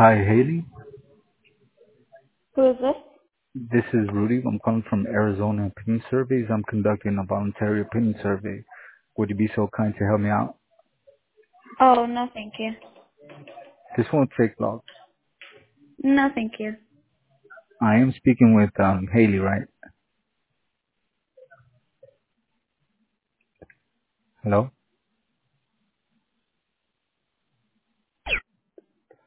Hi, Haley. Who is this? This is Rudy. I'm calling from Arizona Opinion Surveys. I'm conducting a voluntary opinion survey. Would you be so kind to help me out? Oh, no, thank you. This won't take long. No, thank you. I am speaking with Haley, right? Hello?